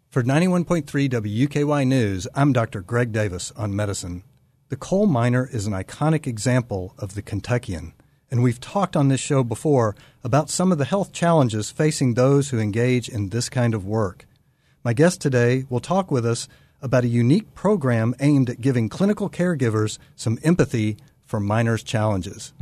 For 91.3 WUKY News, I'm Dr. Greg Davis on medicine. The coal miner is an iconic example of the Kentuckian, and we've talked on this show before about some of the health challenges facing those who engage in this kind of work. My guest today will talk with us about a unique program aimed at giving clinical caregivers some empathy for miners' challenges.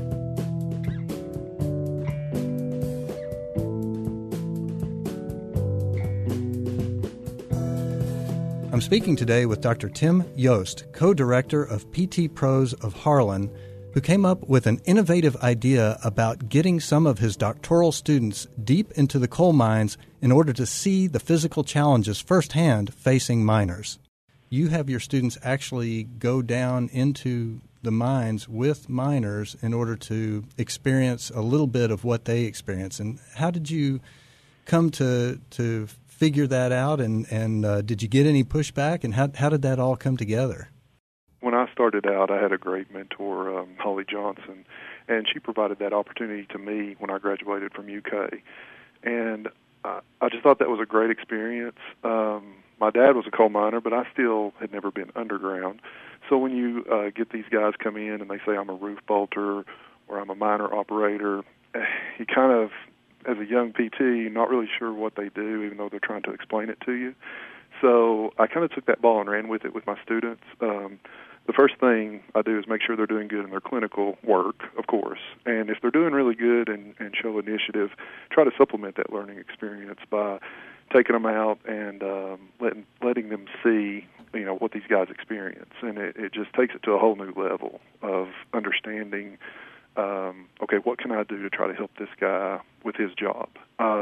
I'm speaking today with Dr. Tim Yost, co-director of PT Pros of Harlan, who came up with an innovative idea about getting some of his doctoral students deep into the coal mines in order to see the physical challenges firsthand facing miners. You have your students actually go down into the mines with miners in order to experience a little bit of what they experience. And how did you come to figure that out, and did you get any pushback, and how did that all come together? When I started out, I had a great mentor, Holly Johnson, and she provided that opportunity to me when I graduated from UK. And I just thought that was a great experience. My dad was a coal miner, but I still had never been underground. So when you get these guys come in and they say, I'm a roof bolter or I'm a miner operator, you kind of, as a young PT, not really sure what they do, even though they're trying to explain it to you. So I kind of took that ball and ran with it with my students. The first thing I do is make sure they're doing good in their clinical work, of course. And if they're doing really good and show initiative, try to supplement that learning experience by taking them out and letting them see, what these guys experience. And it just takes it to a whole new level of understanding, okay, what can I do to try to help this guy with his job?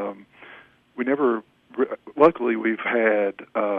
Luckily, we've had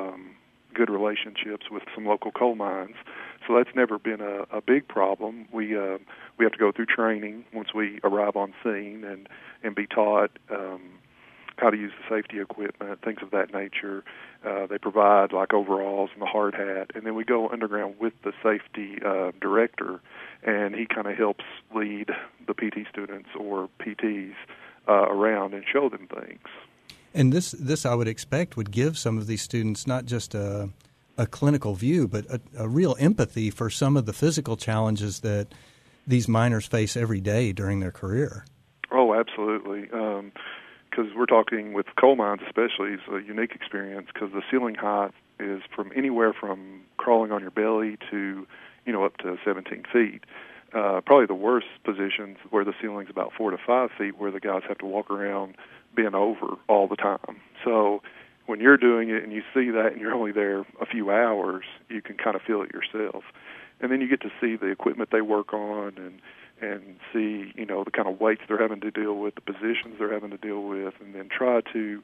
good relationships with some local coal mines, so that's never been a big problem. We have to go through training once we arrive on scene and be taught how to use the safety equipment, things of that nature. They provide like overalls and the hard hat, and then we go underground with the safety director, and he kind of helps lead the PT students or PTs around and show them things. And this I would expect would give some of these students not just a clinical view, but a real empathy for some of the physical challenges that these miners face every day during their career. Oh, absolutely. Because we're talking with coal mines especially, it's a unique experience because the ceiling height is from anywhere from crawling on your belly to, up to 17 feet. Probably the worst positions where the ceiling's about 4 to 5 feet, where the guys have to walk around bent over all the time. So when you're doing it and you see that and you're only there a few hours, you can kind of feel it yourself. And then you get to see the equipment they work on and see, the kind of weights they're having to deal with, the positions they're having to deal with, and then try to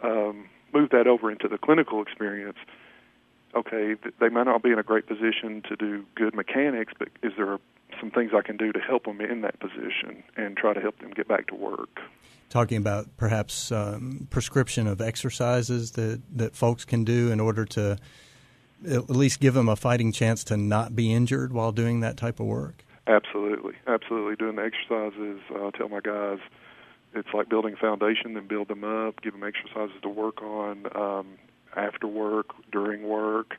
move that over into the clinical experience. Okay, they might not be in a great position to do good mechanics, but is there some things I can do to help them in that position and try to help them get back to work? Talking about perhaps prescription of exercises that folks can do in order to at least give them a fighting chance to not be injured while doing that type of work? Absolutely. Doing the exercises, I tell my guys, it's like building a foundation, then build them up, give them exercises to work on after work, during work.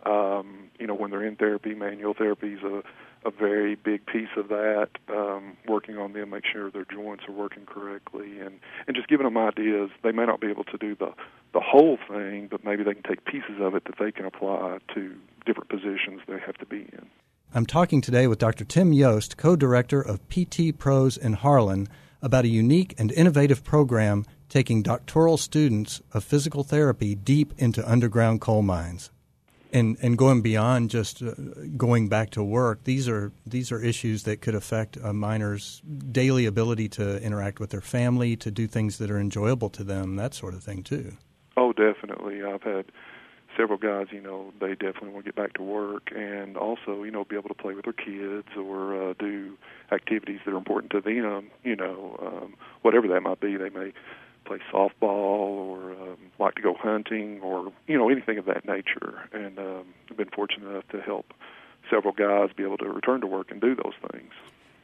When they're in therapy, manual therapy is a very big piece of that, working on them, make sure their joints are working correctly, and just giving them ideas. They may not be able to do the whole thing, but maybe they can take pieces of it that they can apply to different positions they have to be in. I'm talking today with Dr. Tim Yost, co-director of PT Pros in Harlan, about a unique and innovative program taking doctoral students of physical therapy deep into underground coal mines. And going beyond just going back to work, these are issues that could affect a miner's daily ability to interact with their family, to do things that are enjoyable to them, that sort of thing too. Oh, definitely. I've had several guys, they definitely want to get back to work and also, be able to play with their kids or do activities that are important to them, whatever that might be. They may play softball or like to go hunting or, anything of that nature. And I've been fortunate enough to help several guys be able to return to work and do those things.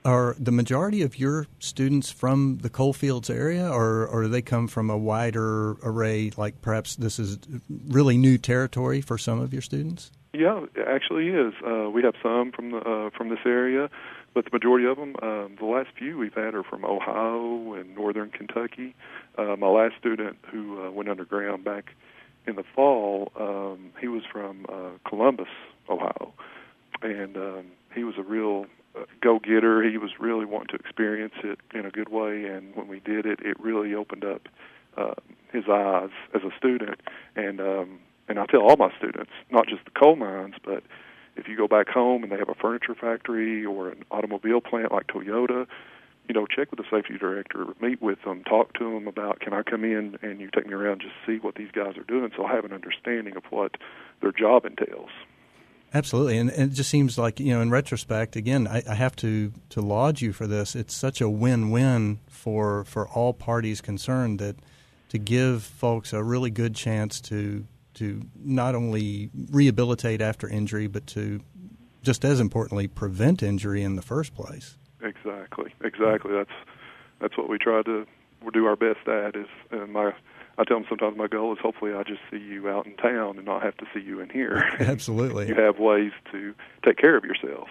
Are the majority of your students from the Coalfields area, or do they come from a wider array, like perhaps this is really new territory for some of your students? Yeah, it actually is. We have some from this area, but the majority of them, the last few we've had are from Ohio and northern Kentucky. My last student who went underground back in the fall, he was from Columbus, Ohio, and he was a real go-getter. He was really wanting to experience it in a good way, and when we did it, it really opened up his eyes as a student. And I tell all my students, not just the coal mines, but if you go back home and they have a furniture factory or an automobile plant like Toyota, check with the safety director, meet with them, talk to them about, can I come in and you take me around, just see what these guys are doing, so I have an understanding of what their job entails. Absolutely, and it just seems like, in retrospect, again, I have to laud you for this. It's such a win-win for all parties concerned, that to give folks a really good chance to not only rehabilitate after injury, but to, just as importantly, prevent injury in the first place. Exactly. That's what we try to do our best at. I tell them sometimes my goal is hopefully I just see you out in town and not have to see you in here. Absolutely. You have ways to take care of yourself,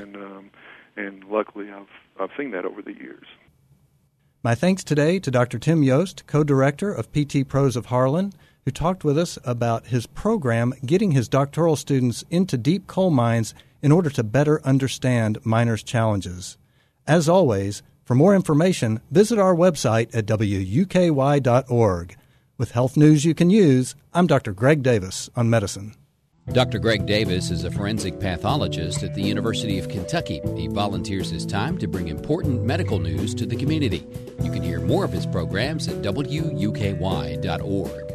and luckily I've seen that over the years. My thanks today to Dr. Tim Yost, co-director of PT Pros of Harlan, who talked with us about his program getting his doctoral students into deep coal mines in order to better understand miners' challenges. As always, for more information, visit our website at wuky.org. With health news you can use, I'm Dr. Greg Davis on Medicine. Dr. Greg Davis is a forensic pathologist at the University of Kentucky. He volunteers his time to bring important medical news to the community. You can hear more of his programs at wuky.org.